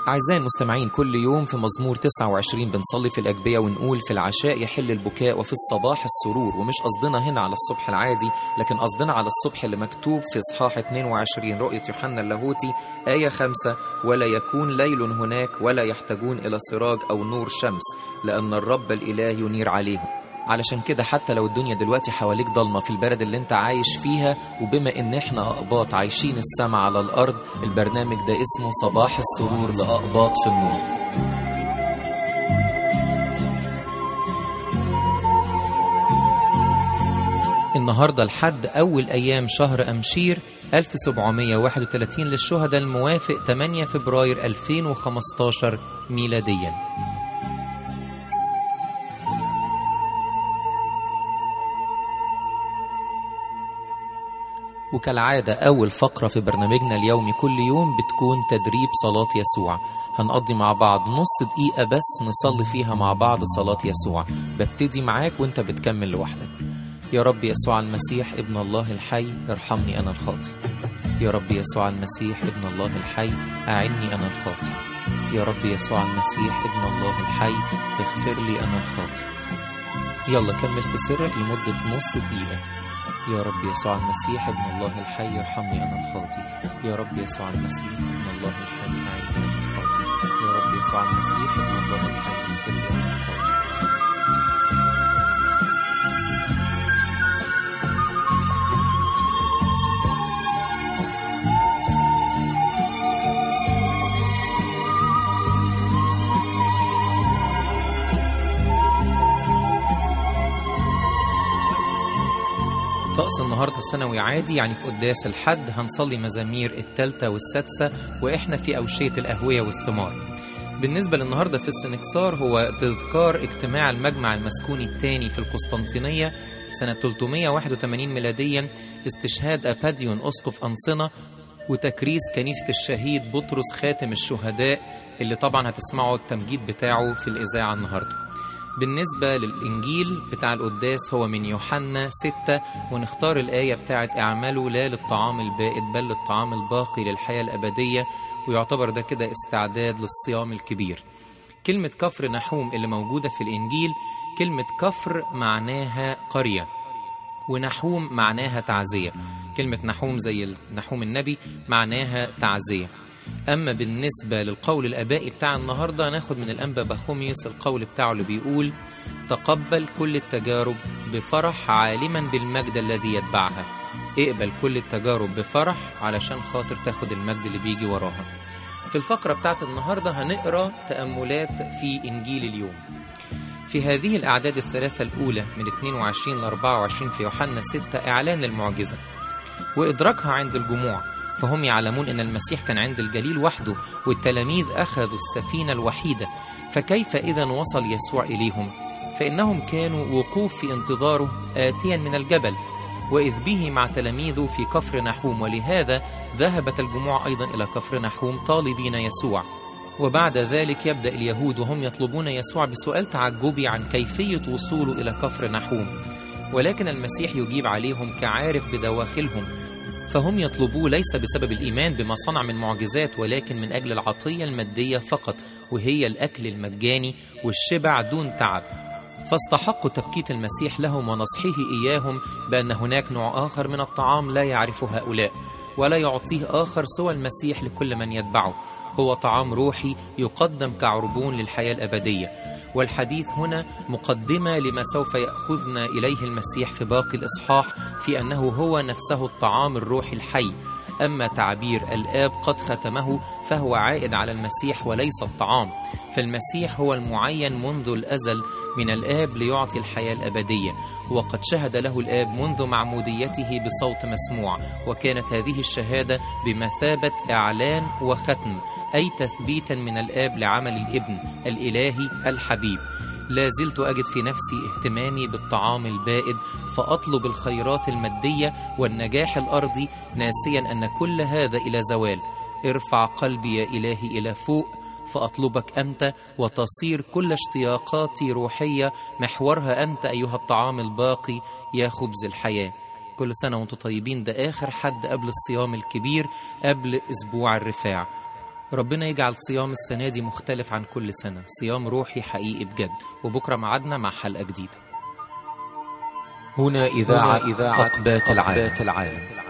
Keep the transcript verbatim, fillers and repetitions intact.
أعزائي المستمعين، كل يوم في مزمور تسعة وعشرين بنصلي في الأجبية ونقول في العشاء يحل البكاء وفي الصباح السرور. ومش قصدنا هنا على الصبح العادي، لكن قصدنا على الصبح اللي مكتوب في إصحاح اثنين وعشرين رؤية يوحنا اللاهوتي آية خمسة: ولا يكون ليل هناك ولا يحتاجون إلى سراج أو نور شمس، لأن الرب الإله ينير عليهم. علشان كده حتى لو الدنيا دلوقتي حواليك ضلمة في البلد اللي انت عايش فيها، وبما ان احنا أقباط عايشين السما على الأرض، البرنامج ده اسمه صباح السرور لأقباط في النور. النهاردة الحد أول أيام شهر أمشير ألف وسبعمائة وواحد وثلاثين للشهداء، الموافق ثمانية فبراير ألفين وخمسة عشر ميلادياً. وكالعادة أول فقرة في برنامجنا اليومي كل يوم بتكون تدريب صلاة يسوع. هنقضي مع بعض نص دقيقة بس نصلي فيها مع بعض صلاة يسوع. ببتدي معاك وانت بتكمل لوحدك. يا رب يسوع المسيح ابن الله الحي، ارحمني أنا الخاطي. يا رب يسوع المسيح ابن الله الحي، أعني أنا الخاطي. يا رب يسوع المسيح ابن الله الحي، اغفر لي أنا الخاطي. يلا كمل في سرك لمدة نص دقيقة. يا رب يسوع المسيح ابن الله الحي، ارحمني أنا الخاطي. يا رب يسوع المسيح ابن الله الحي، أعني أنا الخاطي. يا رب يسوع المسيح ابن الله الحي، اغفر لي أنا الخاطي. طقس النهاردة سنوي عادي، يعني في قداس الحد هنصلي مزامير الثالثة والسادسة وإحنا في أوشية الأهوية والثمار. بالنسبة للنهاردة في السنكسار هو تذكار اجتماع المجمع المسكوني الثاني في القسطنطينية سنة ثلاثمائة وواحد وثمانين ميلاديا، استشهاد أباديون أسقف أنصنة، وتكريس كنيسة الشهيد بطرس خاتم الشهداء، اللي طبعا هتسمعوا التمجيد بتاعه في الإذاعة النهاردة. بالنسبة للإنجيل بتاع القداس هو من يوحنا ستة، ونختار الآية بتاعت اعملوا لا للطعام البائد بل للطعام الباقي للحياة الأبدية، ويعتبر ده كده استعداد للصيام الكبير. كلمة كفر نحوم اللي موجودة في الإنجيل، كلمة كفر معناها قرية، ونحوم معناها تعزية. كلمة نحوم زي نحوم النبي معناها تعزية. أما بالنسبة للقول الآبائي بتاع النهاردة، ناخد من الأنبا بخوميوس القول بتاعه اللي بيقول: تقبل كل التجارب بفرح عالما بالمجد الذي يتبعها. اقبل كل التجارب بفرح علشان خاطر تاخد المجد اللي بيجي وراها. في الفقرة بتاعت النهاردة هنقرأ تأملات في إنجيل اليوم. في هذه الأعداد الثلاثة الأولى من اثنين وعشرين ل أربعة وعشرين في يوحنا ستة إعلان المعجزة وإدراكها عند الجموع، فهم يعلمون أن المسيح كان عند الجليل وحده والتلاميذ أخذوا السفينة الوحيدة، فكيف إذن وصل يسوع إليهم؟ فإنهم كانوا وقوف في انتظاره آتيا من الجبل، وإذ به مع تلاميذه في كفر نحوم، ولهذا ذهبت الجموع أيضا إلى كفر نحوم طالبين يسوع. وبعد ذلك يبدأ اليهود وهم يطلبون يسوع بسؤال تعجبي عن كيفية وصوله إلى كفر نحوم، ولكن المسيح يجيب عليهم كعارف بدواخلهم، فهم يطلبوه ليس بسبب الإيمان بما صنع من معجزات، ولكن من أجل العطية المادية فقط، وهي الأكل المجاني والشبع دون تعب. فاستحقوا تبكيت المسيح لهم ونصحه إياهم بأن هناك نوع آخر من الطعام لا يعرفه هؤلاء ولا يعطيه آخر سوى المسيح لكل من يتبعه، هو طعام روحي يقدم كعربون للحياة الأبدية. والحديث هنا مقدمة لما سوف يأخذنا إليه المسيح في باقي الإصحاح، في أنه هو نفسه الطعام الروحي الحي. أما تعبير الآب قد ختمه فهو عائد على المسيح وليس الطعام، فالمسيح هو المعين منذ الأزل من الآب ليعطي الحياة الأبدية، وقد شهد له الآب منذ معموديته بصوت مسموع، وكانت هذه الشهادة بمثابة إعلان وختم، أي تثبيتا من الآب لعمل الابن الإلهي الحبيب. لا زلت أجد في نفسي اهتمامي بالطعام البائد، فأطلب الخيرات المادية والنجاح الأرضي، ناسيا أن كل هذا إلى زوال. ارفع قلبي يا إلهي إلى فوق، فأطلبك أنت، وتصير كل اشتياقاتي روحية محورها أنت أيها الطعام الباقي يا خبز الحياة. كل سنة وانتم طيبين، ده آخر حد قبل الصيام الكبير، قبل أسبوع الرفاع. ربنا يجعل صيام السنة دي مختلف عن كل سنة، صيام روحي حقيقي بجد. وبكرة معادنا مع حلقة جديدة. هنا إذاعة إذاعة أقبات العالم.